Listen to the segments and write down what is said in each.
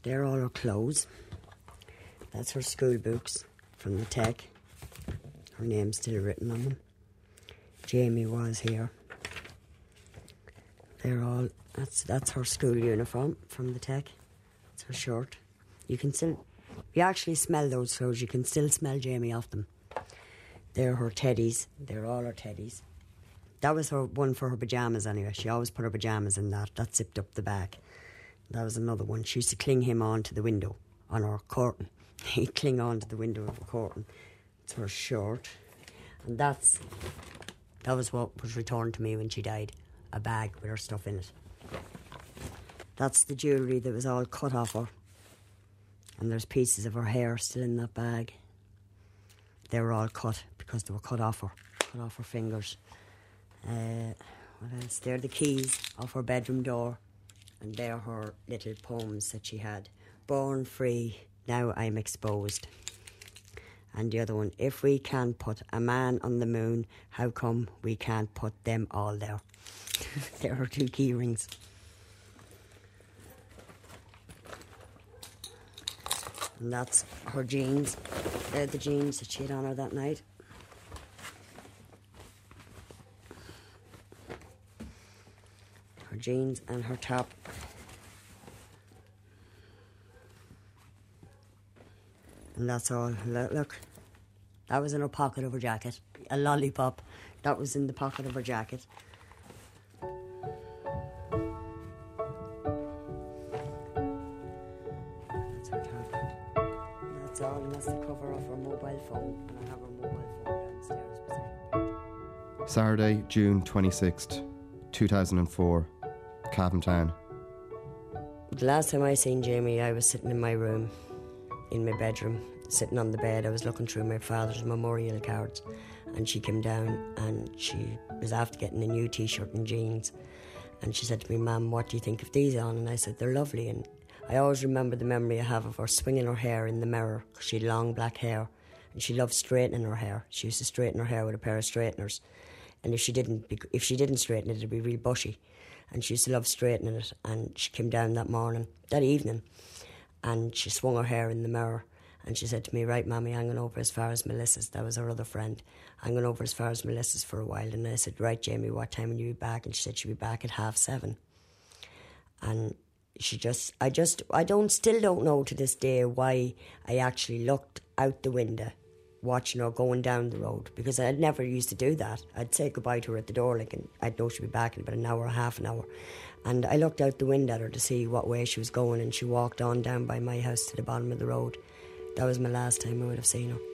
They're all her clothes. That's her school books from the tech. Her name's still written on them. Jamie was here. They're all, that's her school uniform from the tech. It's her shirt. You can still, you actually smell those clothes, you can still smell Jamie off them. They're her teddies. They're all her teddies. That was her one for her pyjamas anyway. She always put her pyjamas in that. That zipped up the back. That was another one. She used to cling him onto the window on her curtain. He'd cling onto the window of the curtain. It's her shirt. And that was what was returned to me when she died. A bag with her stuff in it. That's the jewellery that was all cut off her. And there's pieces of her hair still in that bag. They were all cut because they were cut off her fingers. What else? They're the keys of her bedroom door. And they're her little poems that she had. Born free, now I'm exposed. And the other one, if we can put a man on the moon, how come we can't put them all there? They're her two key rings. And that's her jeans. They're the jeans that she had on her that night. Her jeans and her top. And that's all. Look, that was in her pocket of her jacket. A lollipop. That was in the pocket of her jacket. That's her top. That's all, and that's the cover of her mobile phone. And I have her mobile phone downstairs beside me. Saturday, June 26th, 2004, Cavan Town. The last time I seen Jamie, I was sitting in my room, in my bedroom, sitting on the bed. I was looking through my father's memorial cards, and she came down and she was after getting a new t-shirt and jeans, and she said to me, "Mum, what do you think of these on?" And I said, "They're lovely." And I always remember the memory I have of her swinging her hair in the mirror, because she had long black hair, and she loved straightening her hair. She used to straighten her hair with a pair of straighteners, and if she didn't straighten it, it'd be real bushy. And she used to love straightening it. And she came down that evening, and she swung her hair in the mirror, and she said to me, "Right, Mammy, I'm going over as far as Melissa's." That was her other friend. "I'm going over as far as Melissa's for a while." And I said, "Right, Jamie, what time will you be back?" And she said she'd be back at 7:30. And I still don't know to this day why I actually looked out the window watching her going down the road, because I never used to do that. I'd say goodbye to her at the door, and I'd know she'd be back in about an hour or half an hour. And I looked out the window at her to see what way she was going, and she walked on down by my house to the bottom of the road. That was my last time I would have seen her.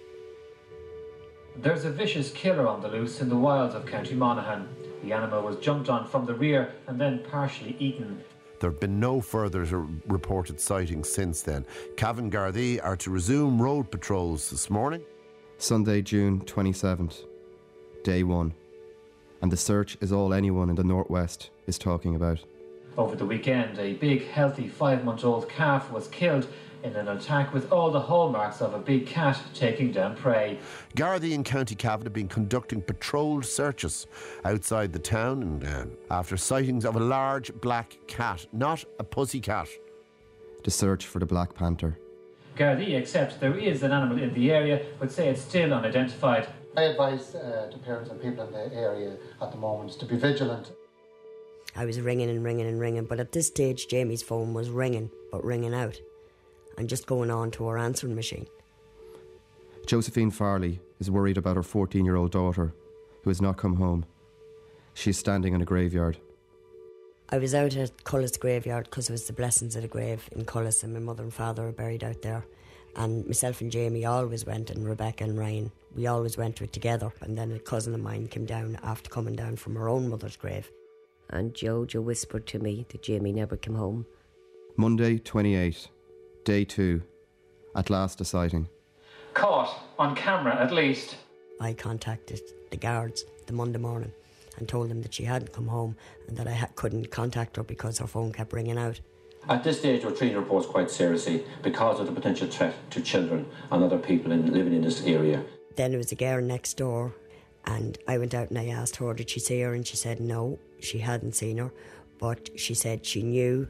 There's a vicious killer on the loose in the wilds of County Monaghan. The animal was jumped on from the rear and then partially eaten. There have been no further reported sightings since then. Cavan Gardaí are to resume road patrols this morning. Sunday, June 27th, day 1. And the search is all anyone in the northwest is talking about. Over the weekend, a big, healthy 5-month-old calf was killed in an attack with all the hallmarks of a big cat taking down prey. Gardaí in County Cavan have been conducting patrolled searches outside the town and after sightings of a large black cat, not a pussy cat. The search for the Black Panther. Gardaí accept there is an animal in the area, but say it's still unidentified. I advise the parents and people in the area at the moment to be vigilant. I was ringing and ringing and ringing, but at this stage Jamie's phone was ringing, but ringing out, and just going on to her answering machine. Josephine Farley is worried about her 14-year-old daughter, who has not come home. She is standing in a graveyard. I was out at Cullis graveyard because it was the blessings of the grave in Cullis, and my mother and father are buried out there. And myself and Jamie always went, and Rebecca and Ryan, we always went to it together. And then a cousin of mine came down after coming down from her own mother's grave. And Jojo whispered to me that Jamie never came home. Monday, 28, day 2. At last a sighting. Caught, on camera at least. I contacted the guards the Monday morning and told them that she hadn't come home and that I couldn't contact her because her phone kept ringing out. At this stage, we're treating reports quite seriously because of the potential threat to children and other people living in this area. Then there was a girl next door, and I went out and I asked her, did she see her? And she said no, she hadn't seen her, but she said she knew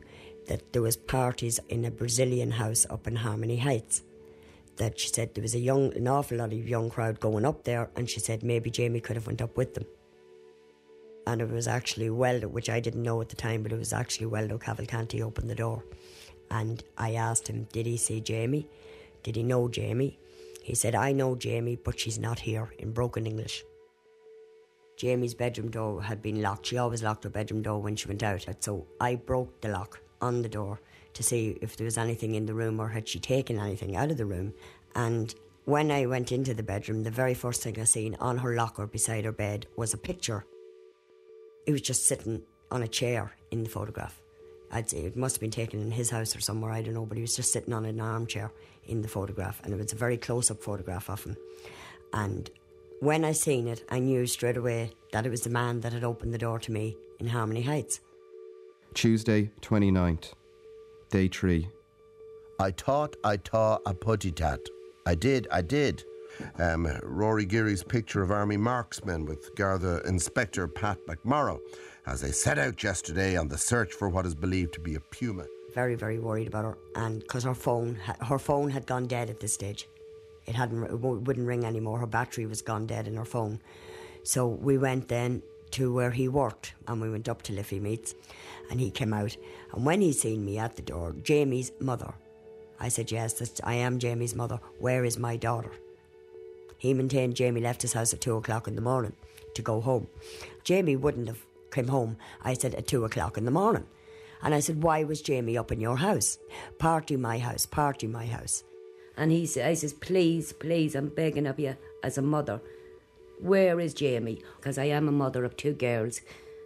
that there was parties in a Brazilian house up in Harmony Heights. That she said there was an awful lot of young crowd going up there, and she said maybe Jamie could have went up with them. And it was actually Weldo, which I didn't know at the time, but it was actually Weldo Cavalcanti opened the door. And I asked him, did he see Jamie? Did he know Jamie? He said, I know Jamie, but she's not here, in broken English. Jamie's bedroom door had been locked. She always locked her bedroom door when she went out. So I broke the lock on the door to see if there was anything in the room or had she taken anything out of the room. And when I went into the bedroom, the very first thing I seen on her locker beside her bed was a picture. It was just sitting on a chair in the photograph. I'd say it must have been taken in his house or somewhere, I don't know, but he was just sitting on an armchair in the photograph, and it was a very close-up photograph of him. And when I seen it, I knew straight away that it was the man that had opened the door to me in Harmony Heights. Tuesday, 29th, day 3. I thought I saw a putty tat. I did. Rory Geary's picture of Army marksmen with Garda Inspector Pat McMorrow as they set out yesterday on the search for what is believed to be a puma. Very, very worried about her, and because her phone had gone dead at this stage. It wouldn't ring anymore. Her battery was gone dead in her phone. So we went then to where he worked, and we went up to Liffey Meats, and he came out. And when he seen me at the door, Jamie's mother, I said, yes, I am Jamie's mother. Where is my daughter? He maintained Jamie left his house at 2 o'clock in the morning to go home. Jamie wouldn't have come home, I said, at 2 o'clock in the morning. And I said, why was Jamie up in your house? Party my house. And I says, please, I'm begging of you as a mother, where is Jamie? Because I am a mother of 2 girls.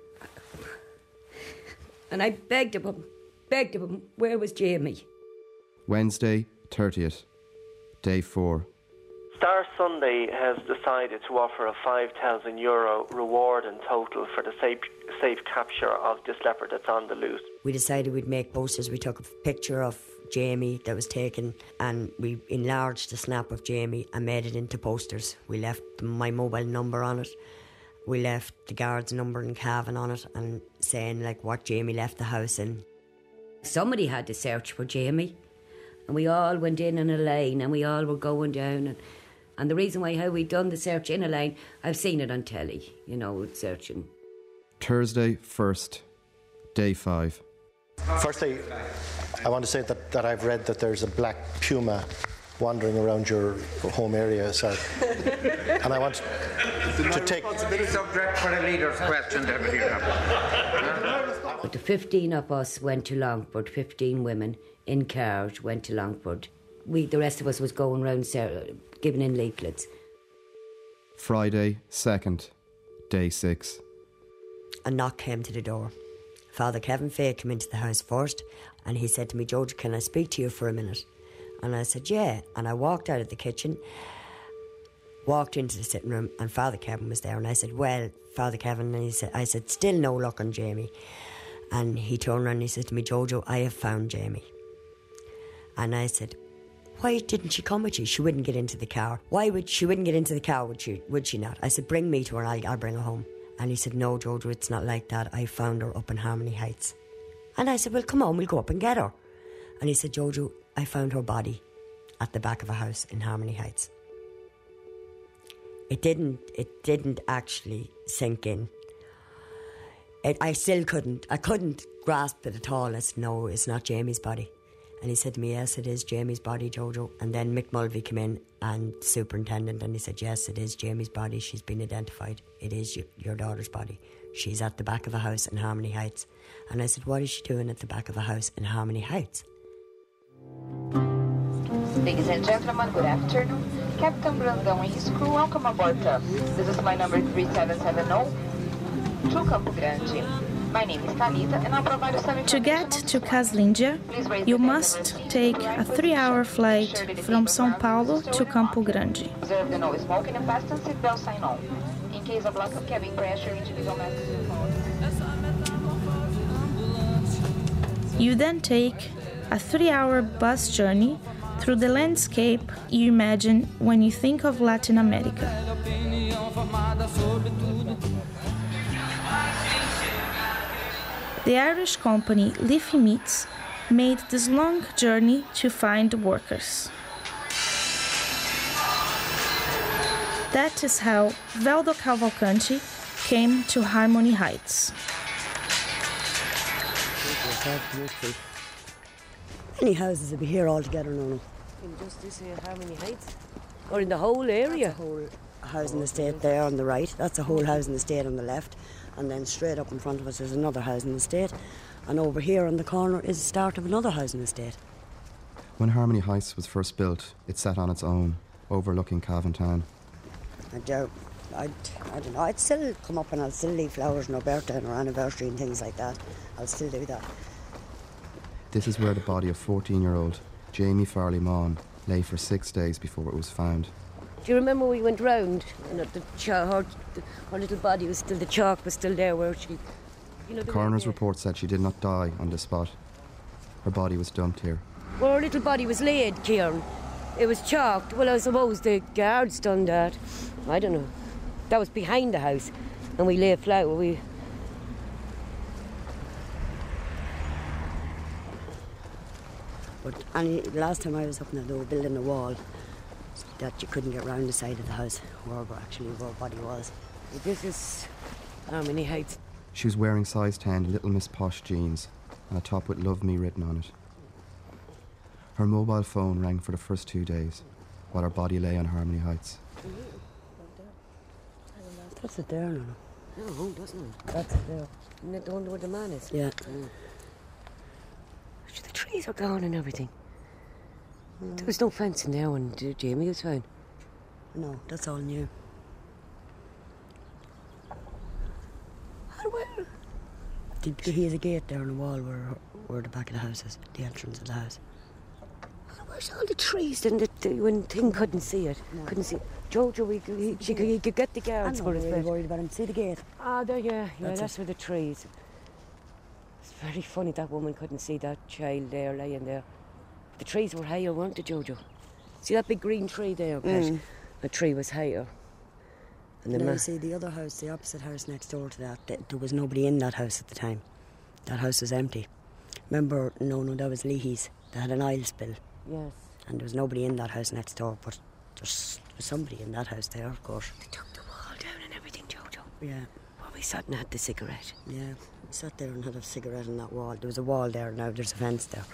And I begged of him, where was Jamie? Wednesday, 30th, day 4. Star Sunday has decided to offer a €5,000 reward in total for the safe capture of this leopard that's on the loose. We decided we'd make posters. We took a picture of Jamie that was taken, and we enlarged the snap of Jamie and made it into posters. We left my mobile number on it. We left the guard's number in Cavan on it, and saying like what Jamie left the house in. Somebody had to search for Jamie, and we all went in a lane, and we all were going down, and the reason why how we done the search in a lane, I've seen it on telly, searching. Thursday, 1st, day 5. Firstly, I want to say that I've read that there's a black puma wandering around your home area, sir. And I want to take... Subject for the leader's question, Deputy. But the 15 of us went to Longford, 15 women in cars went to Longford. The rest of us was going around giving in leaflets. Friday, 2nd, day 6. A knock came to the door. Father Kevin Fay came into the house first, and he said to me, George, can I speak to you for a minute? And I said, yeah. And I walked out of the kitchen, walked into the sitting room, and Father Kevin was there. And I said, well, Father Kevin, and I said, still no luck on Jamie. And he turned around and he said to me, Jojo, I have found Jamie. And I said, why didn't she come with you? She wouldn't get into the car. She wouldn't get into the car, would she not? I said, bring me to her and I'll bring her home. And he said, no, Jojo, it's not like that. I found her up in Harmony Heights. And I said, well, come on, we'll go up and get her. And he said, Jojo, I found her body at the back of a house in Harmony Heights. It didn't actually sink in. I couldn't grasp it at all. I said, no, it's not Jamie's body. And he said to me, yes, it is Jamie's body, Jojo. And then Mick Mulvey came in, and superintendent, and he said, yes, it is Jamie's body. She's been identified. It is your daughter's body. She's at the back of a house in Harmony Heights. And I said, what is she doing at the back of a house in Harmony Heights? Ladies and gentlemen, good afternoon. Captain Brandão and his crew, welcome aboard us. This is my number 3770 to Campo Grande. My name is Talita, and I'll provide a 7... To get to Caslíndia, you must take a 3-hour flight from São Paulo to Campo Grande. Observe the no smoking and fasten seatbelt sign on. In case of lack of cabin pressure, individual masks will follow. You then take a 3-hour bus journey through the landscape you imagine when you think of Latin America. The Irish company Liffey Meats made this long journey to find the workers. That is how Valdo Cavalcanti came to Harmony Heights. Many houses will be here altogether, no. In just this here, Harmony Heights? Or in the whole area? That's a whole housing estate there on the right. That's a whole housing estate on the left. And then straight up in front of us is another housing estate. And over here on the corner is the start of another housing estate. When Harmony Heights was first built, it sat on its own, overlooking Cavan Town. I don't know, I'd still come up and I'll still leave flowers on our birthday and our anniversary and things like that. I'll still do that. This is where the body of 14-year-old Jamie Farley Maughan lay for 6 days before it was found. Do you remember we went round and her little body was still, the chalk was still there where she... You know, the coroner's report said she did not die on the spot. Her body was dumped here. Well, her little body was laid, Kieran. It was chalked. Well, I suppose the guards done that. I don't know. That was behind the house. And we laid flower. But last time I was up there, they were building a wall so that you couldn't get round the side of the house where her body was. This is Harmony Heights. She was wearing size 10 Little Miss Posh jeans and a top with Love Me written on it. Her mobile phone rang for the first 2 days while her body lay on Harmony Heights. That's it there, no? No, doesn't it? That's it there. Isn't it the one where the man is? Yeah. The trees are gone and everything. There was no fence in there when Jamie was found. No, that's all new. He has a gate there on the wall where the back of the house is, the entrance of the house. Where's all the trees then when Thing couldn't see it? No. Couldn't see it. Jojo, he could get the guards for us. I'm really worried about him. See the gate? Ah, there, yeah, that's where the trees. It's very funny that woman couldn't see that child there laying there. The trees were higher, weren't they, Jojo? See that big green tree there, Pet? The tree was higher. And you see the other house, the opposite house next door to that, there was nobody in that house at the time. That house was empty. Remember, no, that was Leahy's. They had an oil spill. Yes. And there was nobody in that house next door, but there's somebody in that house there, of course. They took the wall down and everything, Jojo. Yeah. Well, we sat and had the cigarette. Yeah, we sat there and had a cigarette on that wall. There was a wall there, now there's a fence there.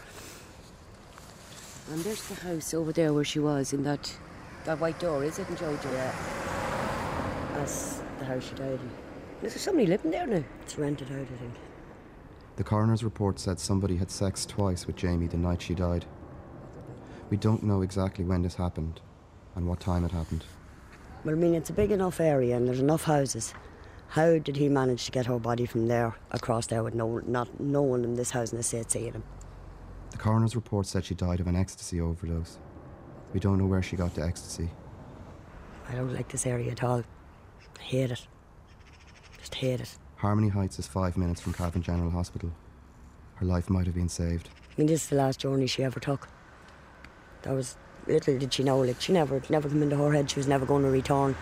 And there's the house over there where she was, in that white door, is it, in Jojo? Yeah. That's the house she died in. Is there somebody living there now? It's rented out, I think. The coroner's report said somebody had sex twice with Jamie the night she died. We don't know exactly when this happened and what time it happened. Well, I mean, it's a big enough area and there's enough houses. How did he manage to get her body from there across there with no one in this housing estate seeing him? The coroner's report said she died of an ecstasy overdose. We don't know where she got the ecstasy. I don't like this area at all. I hate it. Just hate it. Harmony Heights is 5 minutes from Cavan General Hospital. Her life might have been saved. I mean, this is the last journey she ever took. That was, little did she know, like, she never come into her head she was never going to return.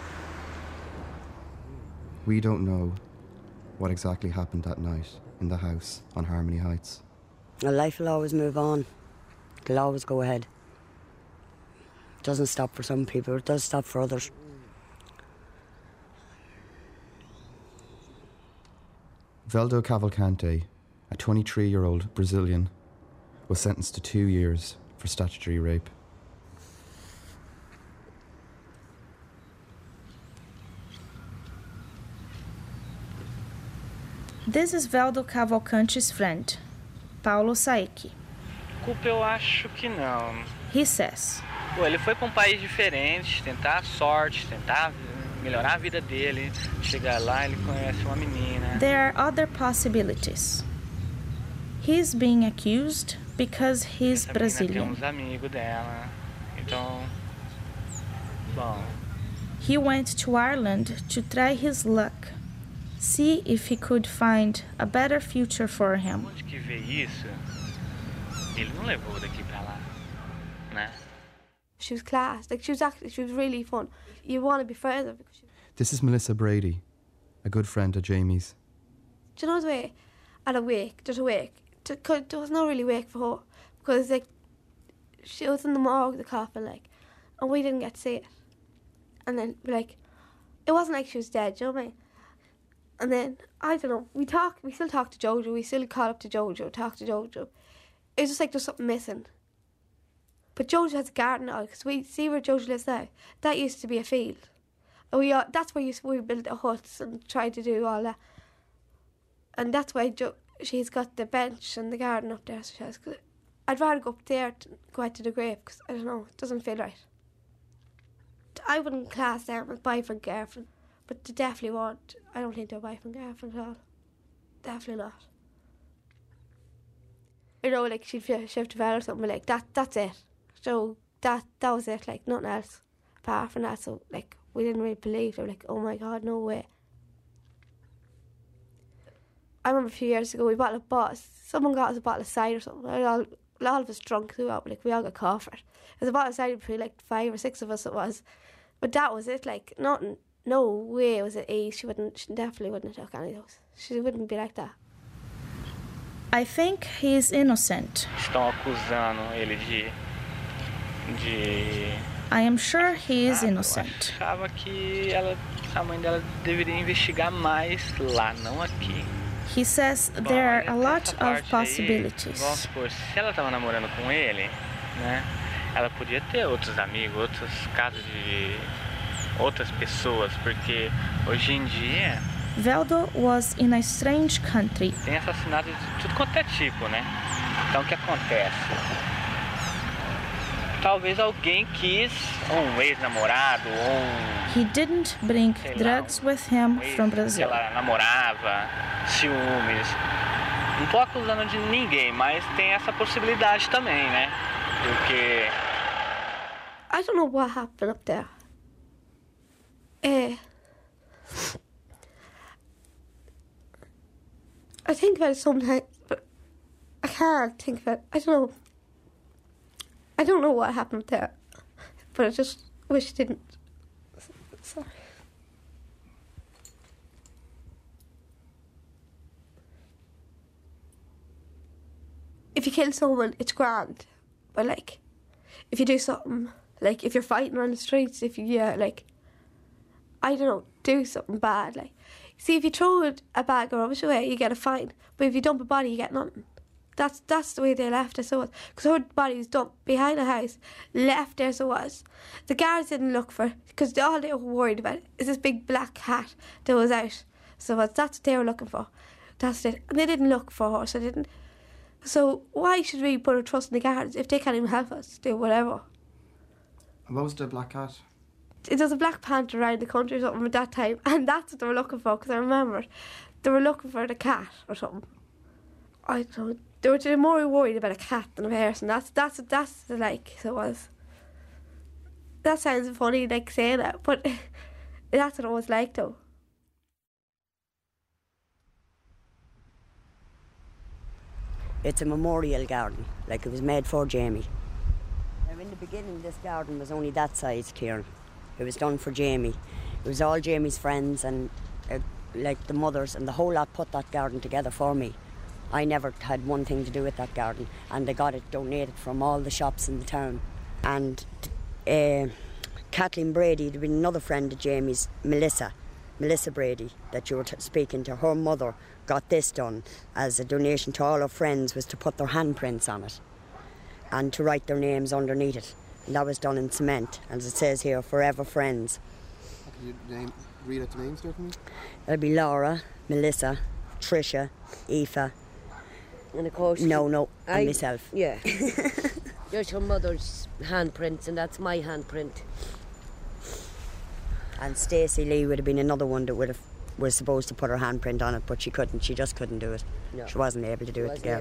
We don't know what exactly happened that night in the house on Harmony Heights. Well, life will always move on. It'll always go ahead. It doesn't stop for some people, it does stop for others. Valdo Cavalcanti, a 23-year-old Brazilian, was sentenced to 2 years for statutory rape. This is Valdo Cavalcanti's friend, Paulo Saiki. Culpa eu acho que não. He says. Pô, ele foi para país diferente, tentar a sorte, tentar melhorar a vida dele. Chegar lá, ele conhece uma menina. There are other possibilities. He's being accused because he's Brazilian. Tem uns amigos dela. Então, bom. He went to Ireland to try his luck. See if he could find a better future for him. Onde que vê isso? Ele não levou daqui para lá, né? She was class. Like she was really fun. You want to be friends with her because This is Melissa Brady, a good friend of Jamie's. do you know the way at a wake, there's a wake there was no really wake for her because like she was in the morgue, the coffin, like, and we didn't get to see it. And then like, it wasn't like she was dead. Do you know what I mean? And then I don't know. We still talk to Jojo. We still call up to Jojo, talk to Jojo. It was just like there's something missing. But Jojo has a garden now because we see where Jojo lives now. That used to be a field. And that's where we built the huts and tried to do all that. And that's why she's got the bench and the garden up there. So she has, 'cause I'd rather go up there to go out to the grave because, I don't know, it doesn't feel right. I wouldn't class them as boyfriend, girlfriend, but they definitely won't. I don't think they're boyfriend, girlfriend at all. Definitely not. You know, like she'd shift to bed or something like that. That's it. So that was it. Like nothing else apart from that. So like we didn't really believe. They were like, oh my God, no way. I remember a few years ago someone got us a bottle of cider or something. All of us drunk throughout, like we all got caught. It was a bottle of cider between like 5 or 6 of us. It was, but that was it. Like nothing. No way was it easy. She definitely wouldn't have took any of those. She wouldn't be like that. I think he is innocent. Estão acusando ele de I am sure he is innocent. Eu achava que a mãe dela deveria investigar mais lá, não aqui. He says there are a lot of possibilities. Vamos supor, se ela estava namorando com ele, né? Ela podia ter outros amigos, outros casos de outras pessoas, porque hoje em dia Veldo was in a strange country. Tem assassinato de tudo quanto é tipo, né? Então o que acontece? Talvez alguém quis, um ex-namorado, He didn't bring drugs with him from Brazil. Ela namorava, ciúmes. Não tô acusando de ninguém, mas tem essa possibilidade também, né? Porque I don't know what happened up there. I think about it sometimes, but I can't think about it. I don't know. I don't know what happened there, but I just wish it didn't. Sorry. If you kill someone, it's grand. But, like, if you do something, like, if you're fighting on the streets, if you, like, I don't know, do something bad, like. See, if you throw a bag of rubbish away, you get a fine. But if you dump a body, you get nothing. That's the way they left it, so it was. Because her body was dumped behind a house, left there, so it was. The guards didn't look for it, because all they were worried about is this big black cat that was out. So that's what they were looking for. That's it. And they didn't look for her, so they didn't. So why should we put our trust in the guards if they can't even help us do whatever? And what was the black cat? There was a black panther around the country or something at that time, and that's what they were looking for, because I remember they were looking for the cat or something. I don't know. They were more worried about a cat than a person. That's the like, so it was. That sounds funny, like saying that, but that's what it was like, though. It's a memorial garden, like it was made for Jamie. Now, in the beginning, this garden was only that size, Kieran. It was done for Jamie. It was all Jamie's friends and like the mothers and the whole lot put that garden together for me. I never had one thing to do with that garden, and they got it donated from all the shops in the town. And Kathleen Brady, there'd been another friend of Jamie's, Melissa Brady, that you were speaking to. Her mother got this done as a donation to all her friends, was to put their handprints on it and to write their names underneath it. And that was done in cement, as it says here, Forever Friends. Can you read out the names there for me? That'd be Laura, Melissa, Tricia, Aoife. And of course... No, and myself. Yeah. There's her mother's handprints, and that's my handprint. And Stacey Lee would have been another one that was supposed to put her handprint on it, but she couldn't. She just couldn't do it. No. She wasn't able to do it together.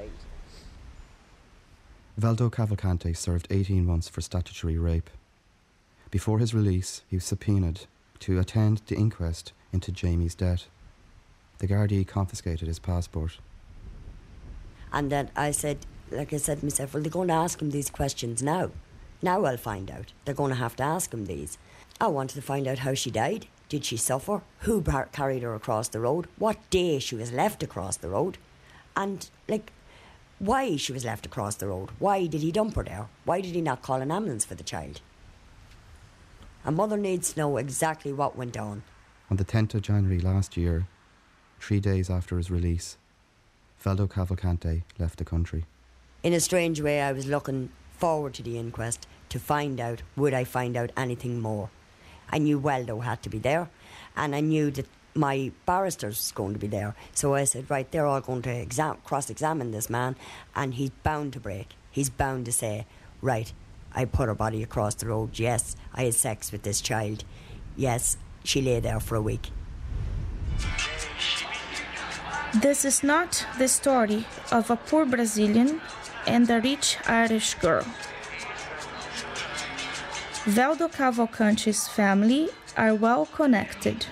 Veldo Cavalcante served 18 months for statutory rape. Before his release, he was subpoenaed to attend the inquest into Jamie's death. The Gardaí confiscated his passport. And then I said to myself, well, they're going to ask him these questions now. Now I'll find out. They're going to have to ask him these. I wanted to find out how she died. Did she suffer? Who carried her across the road? What day she was left across the road? And, like, why she was left across the road. Why did he dump her there? Why did he not call an ambulance for the child? A mother needs to know exactly what went on. On the 10th of January last year, 3 days after his release, Veldo Cavalcante left the country. In a strange way, I was looking forward to the inquest to find out, would I find out anything more? I knew Veldo had to be there, and I knew that my barristers was going to be there. So I said, right, they're all going to cross-examine this man, and he's bound to break. He's bound to say, right, I put her body across the road. Yes, I had sex with this child. Yes, she lay there for a week. This is not the story of a poor Brazilian and a rich Irish girl. Veldo Cavalcante's family are well connected.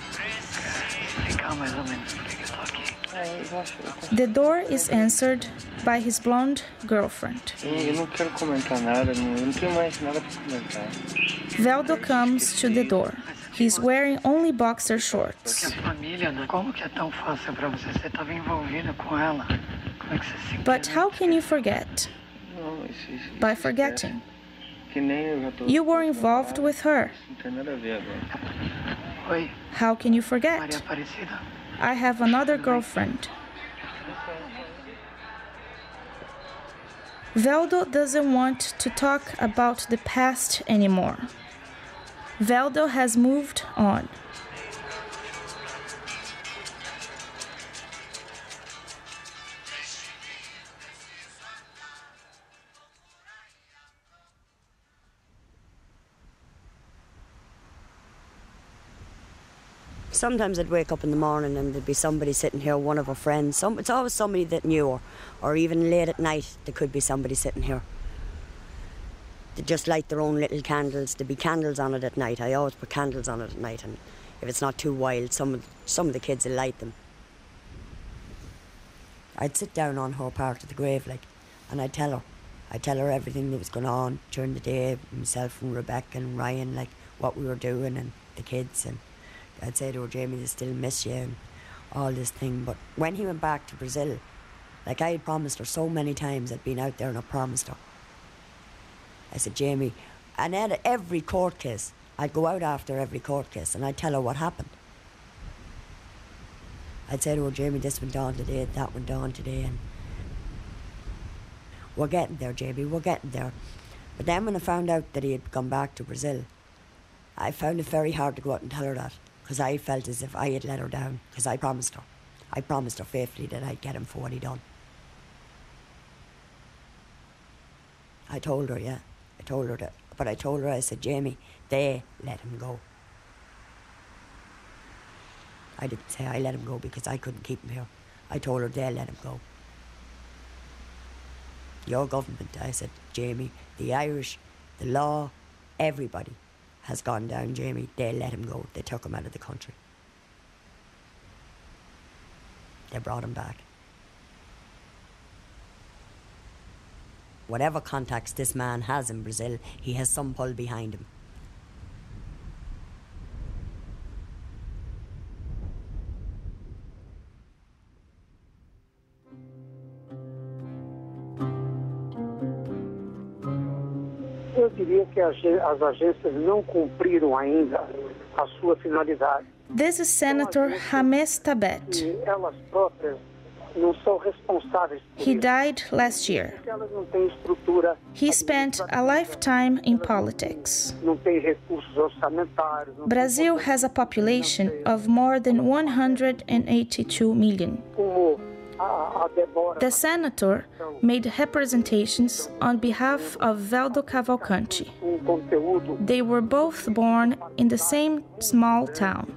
The door is answered by his blonde girlfriend. Veldo comes to the door. He's wearing only boxer shorts. But how can you forget? By forgetting. You were involved with her. How can you forget? I have another girlfriend. Veldo doesn't want to talk about the past anymore. Veldo has moved on. Sometimes I'd wake up in the morning and there'd be somebody sitting here, one of her friends. It's always somebody that knew her, or even late at night there could be somebody sitting here. They just light their own little candles. There'd be candles on it at night. I always put candles on it at night, and if it's not too wild, some of the kids will light them. I'd sit down on her part of the grave, and I'd tell her everything that was going on during the day, myself and Rebecca and Ryan, what we were doing and the kids, and I'd say to her, Jamie, they still miss you and all this thing. But when he went back to Brazil, I had promised her so many times, I'd been out there and I promised her. I said, Jamie, and at every court case, I'd go out after every court case and I'd tell her what happened. I'd say to her, Jamie, this went on today, that went on today, and we're getting there, Jamie, we're getting there. But then when I found out that he had gone back to Brazil, I found it very hard to go out and tell her that, because I felt as if I had let her down, because I promised her. I promised her faithfully that I'd get him for what he'd done. I told her, yeah. I told her that. But I told her, I said, Jamie, they let him go. I didn't say I let him go because I couldn't keep him here. I told her they let him go. Your government, I said, Jamie, the Irish, the law, everybody has gone down, Jamie. They let him go. They took him out of the country. They brought him back. Whatever contacts this man has in Brazil, he has some pull behind him. Eu diria que as agências não cumpriram ainda a sua finalidade. This is Senator James Tabet. Elas próprias não são responsáveis por He died last year. isso. Elas não têm estrutura, He spent a lifetime in politics. não têm recursos orçamentários. Não Brazil has a population of more than 182 million. como a Débora. The senator made representations on behalf of Veldo Cavalcante. Conteúdo They were both born in the same small town.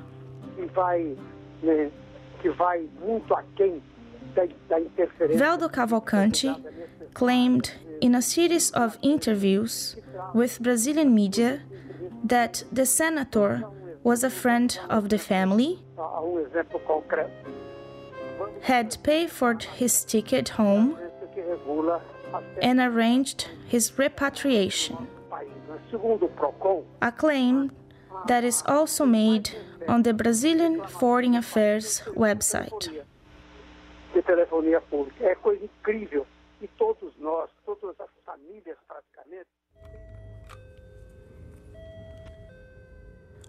que vai muito aquém da interferência. Veldo Cavalcante claimed in a series of interviews with Brazilian media that the senator was a friend of the family, Exemplo concreto. had paid for his ticket home, Que regula and arranged his repatriation. país. Segundo o Procon, A claim that is also made on the Brazilian Foreign Affairs website. de telefonia pública. É coisa incrível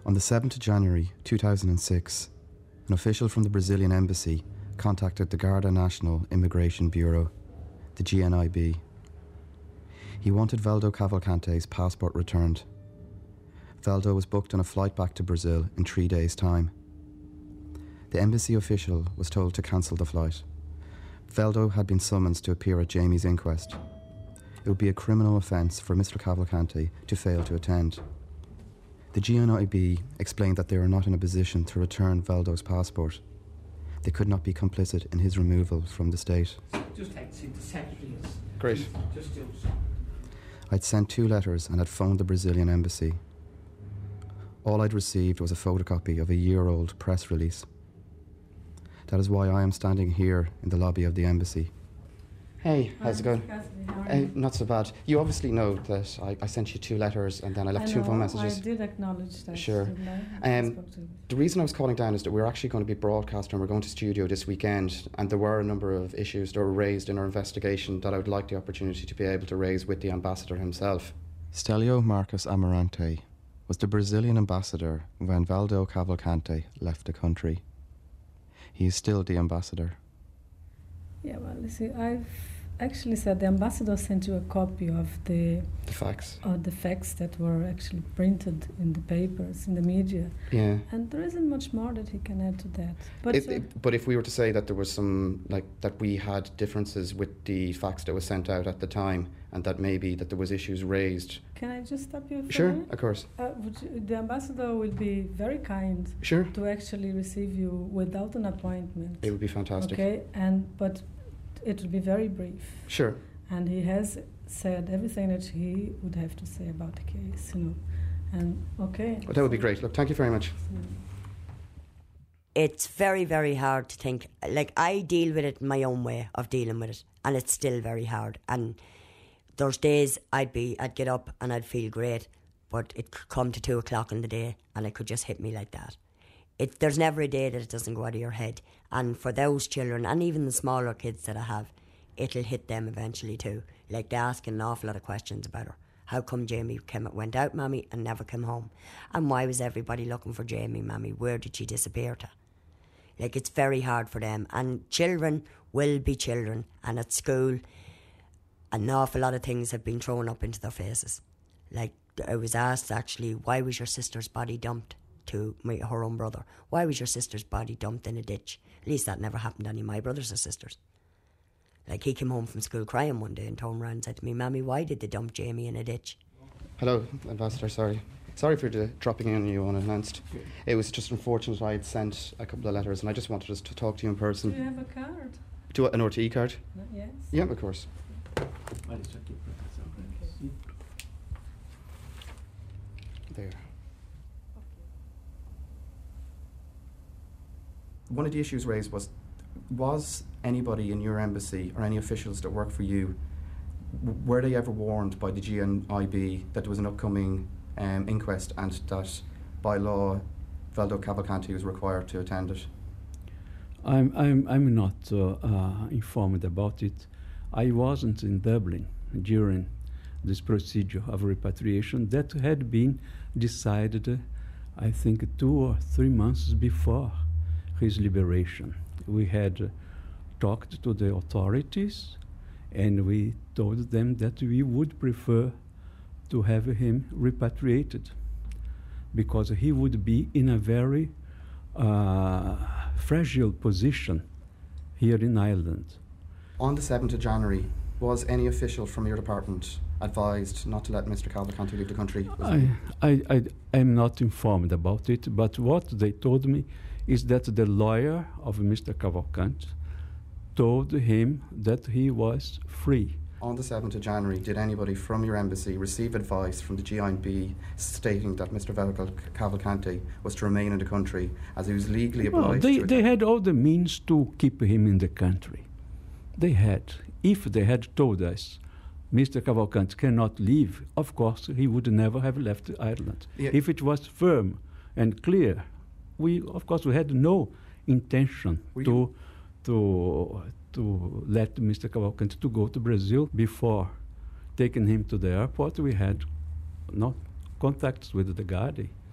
On the 7th of January 2006, an official from the Brazilian embassy contacted the Guarda National Immigration Bureau, the GNIB. He wanted Valdo Cavalcante's passport returned. Valdo was booked on a flight back to Brazil in 3 days' time. The embassy official was told to cancel the flight. Valdo had been summoned to appear at Jamie's inquest. It would be a criminal offence for Mr. Cavalcante to fail to attend. The GNIB explained that they were not in a position to return Valdo's passport. They could not be complicit in his removal from the state. Just take the second, please. Great. Just do it. I'd sent 2 letters and had phoned the Brazilian embassy. All I'd received was a photocopy of a year-old press release. That is why I am standing here in the lobby of the embassy. Hey, how's it going? Not so bad. You obviously know that I sent you 2 letters and then I left 2 phone messages. I did acknowledge that. Sure. The reason I was calling down is that we're actually going to be broadcasting and we're going to studio this weekend, and there were a number of issues that were raised in our investigation that I would like the opportunity to be able to raise with the ambassador himself. Stelio Marcos Amarante was the Brazilian ambassador when Valdo Cavalcante left the country. He is still the ambassador. Yeah, well, you see, I've actually said the ambassador sent you a copy of the facts. The facts that were actually printed in the papers, in the media. Yeah. And there isn't much more that he can add to that. But if we were to say that there was some, that we had differences with the facts that were sent out at the time, and that maybe that there was issues raised. Can I just stop you for Sure, a minute? of course. The ambassador will be very kind. Sure. To actually receive you without an appointment. It would be fantastic. Okay, but it will be very brief. Sure. And he has said everything that he would have to say about the case, And okay. Well, that would be great. Look, thank you very much. It's very, very hard to think. I deal with it my own way of dealing with it, and it's still very hard. And there's days I'd get up and I'd feel great, but it could come to 2 o'clock in the day and it could just hit me like that. There's never a day that it doesn't go out of your head. And for those children, and even the smaller kids that I have, it'll hit them eventually too. They're asking an awful lot of questions about her. How come Jamie went out, Mammy, and never came home? And why was everybody looking for Jamie, Mammy? Where did she disappear to? It's very hard for them. And children will be children. And at school, an awful lot of things have been thrown up into their faces. I was asked, actually, why was your sister's body dumped to her own brother? Why was your sister's body dumped in a ditch? At least that never happened to any of my brothers or sisters. He came home from school crying one day and turned around and said to me, Mammy, why did they dump Jamie in a ditch? Hello, Ambassador, sorry. Sorry for dropping in on you unannounced. It was just unfortunate I had sent a couple of letters and I just wanted us to talk to you in person. Do you have a card? An RTE card? Yes. Yeah, of course. There. One of the issues raised was anybody in your embassy or any officials that work for you, were they ever warned by the GNIB that there was an upcoming inquest and that by law Valdo Cavalcanti was required to attend it? I'm not informed about it. I wasn't in Dublin during this procedure of repatriation that had been decided, I think, 2 or 3 months before his liberation. We had talked to the authorities and we told them that we would prefer to have him repatriated because he would be in a very fragile position here in Ireland. On the 7th of January, was any official from your department advised not to let Mr. Cavalcanti leave the country? I am not informed about it, but what they told me is that the lawyer of Mr. Cavalcanti told him that he was free. On the 7th of January, did anybody from your embassy receive advice from the GNB stating that Mr. Valdo Cavalcanti was to remain in the country as he was legally obliged to? They had all the means to keep him in the country. They had. If they had told us Mr. Cavalcanti cannot leave, of course he would never have left Ireland. Yeah. If it was firm and clear, we had no intention to let Mr. Cavalcanti to go to Brazil. Before taking him to the airport, we had no contacts with the Gardaí.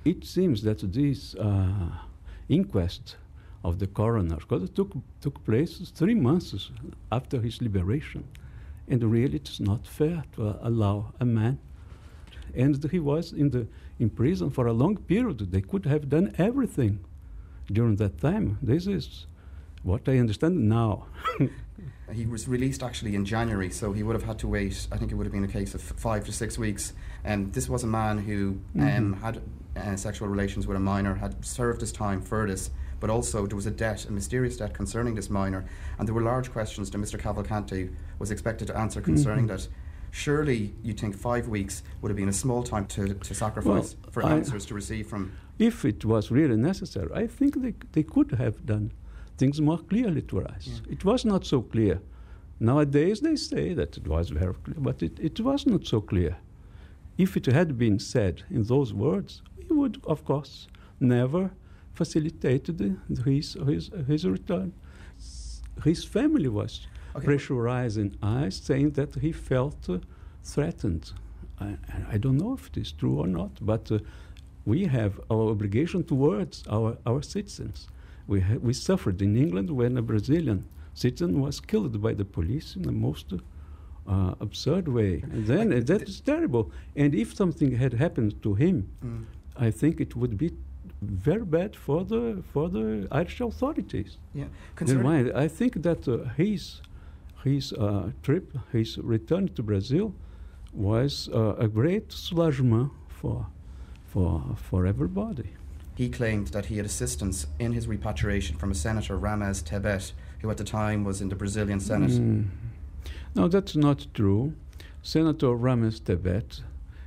it seems that this inquest of the coroner, because it took place 3 months after his liberation, and really it's not fair to allow a man, and he was in prison for a long period. They could have done everything during that time. This is what I understand now. He was released actually in January, so he would have had to wait. I think it would have been a case of 5 to 6 weeks. This was a man who had sexual relations with a minor, had served his time for this, but also there was a mysterious debt concerning this minor, and there were large questions that Mr. Cavalcante was expected to answer concerning that. Surely you'd think 5 weeks would have been a small time to sacrifice for answers to receive from... If it was really necessary, I think they could have done things more clearly to us. Yeah. It was not so clear. Nowadays they say that it was very clear, but it was not so clear. If it had been said in those words, we would, of course, never facilitated his return. His family was pressurizing us, saying that he felt threatened. I don't know if it is true or not, but we have our obligation towards our citizens. We suffered in England when a Brazilian citizen was killed by the police in the most absurd way. And then that is terrible. And if something had happened to him, I think it would be very bad for the Irish authorities. Yeah. I think that his trip, his return to Brazil, was a great soulagement for everybody. He claimed that he had assistance in his repatriation from a Senator Ramez Tebet, who at the time was in the Brazilian Senate. No, that's not true. Senator Ramez Tebet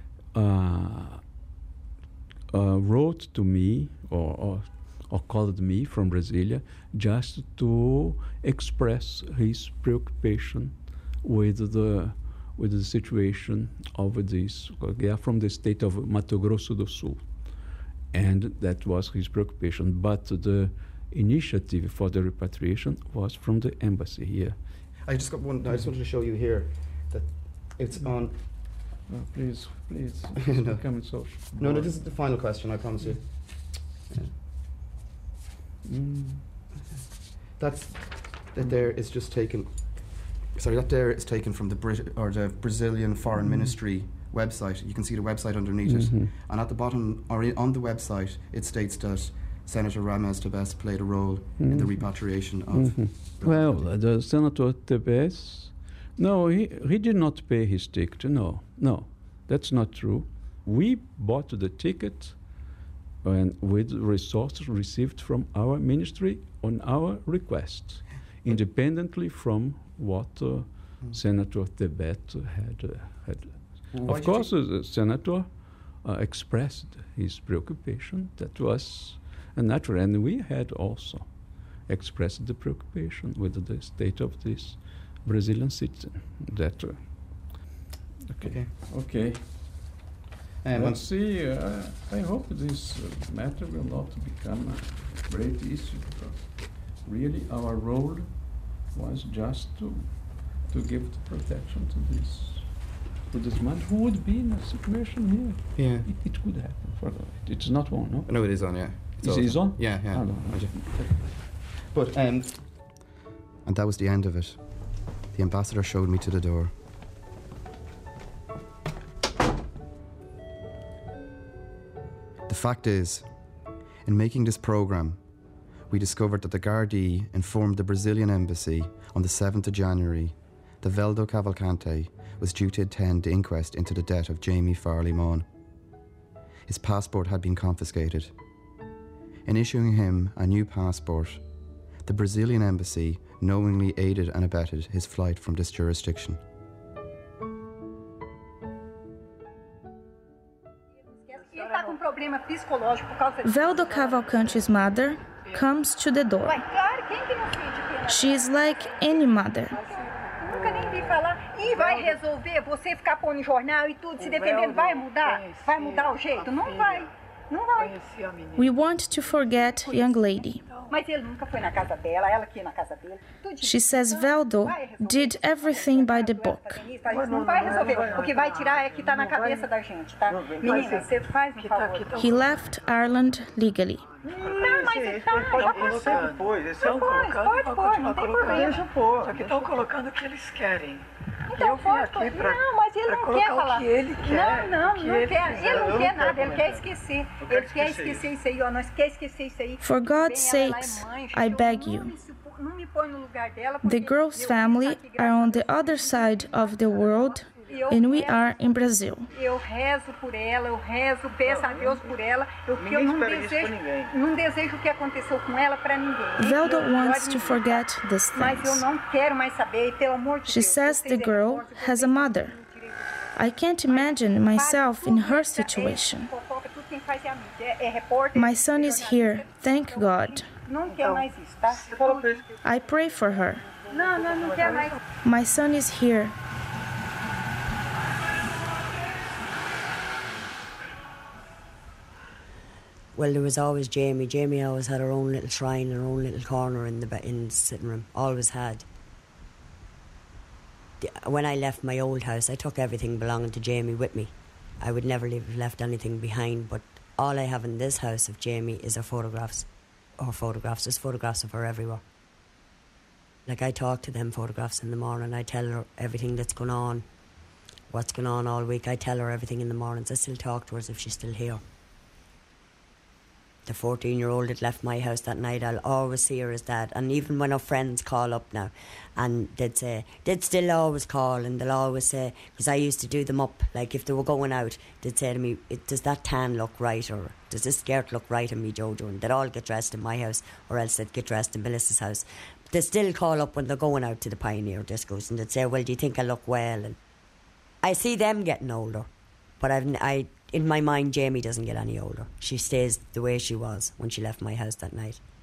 wrote to me or called me from Brasilia just to express his preoccupation with the situation of this, from the state of Mato Grosso do Sul. And that was his preoccupation. But the initiative for the repatriation was from the embassy here. I just wanted to show you here that it's on... No, please, no. Come and social. No, this is the final question, I promise you. That there is taken from the Brazilian Foreign Ministry website. You can see the website underneath it, and at the bottom, or on the website, it states that Senator Ramez Tebet played a role in the repatriation of... Well, the Senator Tebet, no, he did not pay his ticket. No, that's not true. We bought the ticket and with resources received from our ministry on our request, independently from what Senator Tebet had. Of course, the senator expressed his preoccupation. That was natural, and we had also expressed the preoccupation with the state of this Brazilian citizen. That okay. Let's see. I hope this matter will not become a great issue, because really our role was just to give the protection to this man who would be in a situation here. Yeah. It could happen. It's not on, no? No, it is on, yeah. It's on? Yeah. Oh, no. But, and that was the end of it. The ambassador showed me to the door. The fact is, in making this programme, we discovered that the Gardaí informed the Brazilian embassy on the 7th of January that Veldo Cavalcante was due to attend the inquest into the death of Jamie Farley Maughan. His passport had been confiscated. In issuing him a new passport, the Brazilian embassy knowingly aided and abetted his flight from this jurisdiction. Veldo Cavalcante's mother comes to the door. She is like any mother. Nunca nem vi falar. E vai resolver você ficar pondo em jornal e tudo, se defendendo, vai mudar? Vai mudar o jeito? Não vai. Não vai. We want to forget young lady. Mas ele nunca foi na casa dela, ela que ia na casa dele. She says Valdo did everything by the book. Não vai resolver. O que vai tirar é que tá na cabeça da gente, tá? Menina, você faz um favor. He left Ireland legally. Não, mas então... Pode, não tem problema. Só que estão colocando o que eles querem. Então, não, mas ele não quer falar. O que ele quer. Não quer. Ele não quer nada, ele quer esquecer. Ele quer esquecer isso aí, ó. Nós quer esquecer isso aí. For God's sakes, I beg you. The girl's family are on the other side of the world, and we are in Brazil. Eu rezo por ela, eu rezo, peço a Deus por ela. Eu não desejo o que aconteceu com ela para ninguém. Valdo wants to forget these Mas eu things. não quero mais saber, pelo amor de Deus. She says the girl has a mother. I can't imagine myself in her situation. My son is here, thank God. Não quer mais isso, tá? I pray for her. Não quer mais. My son is here. Well, there was always Jamie. Jamie always had her own little shrine, her own little corner in the sitting room. Always had. When I left my old house, I took everything belonging to Jamie with me. I would never have left anything behind, but all I have in this house of Jamie is her photographs. There's photographs of her everywhere. Like, I talk to them photographs in the morning. I tell her everything that's going on, what's going on all week. I tell her everything in the mornings. I still talk to her as if she's still here. The 14-year-old that left my house that night, I'll always see her as that. And even when her friends call up now, and they'd still always call, and they'll always say, because I used to do them up, like if they were going out, they'd say to me, does that tan look right, or does this skirt look right on me, Jojo? And they'd all get dressed in my house, or else they'd get dressed in Melissa's house. But they still call up when they're going out to the Pioneer discos, and they'd say, well, do you think I look well? And I see them getting older, but in my mind, Jamie doesn't get any older. She stays the way she was when she left my house that night.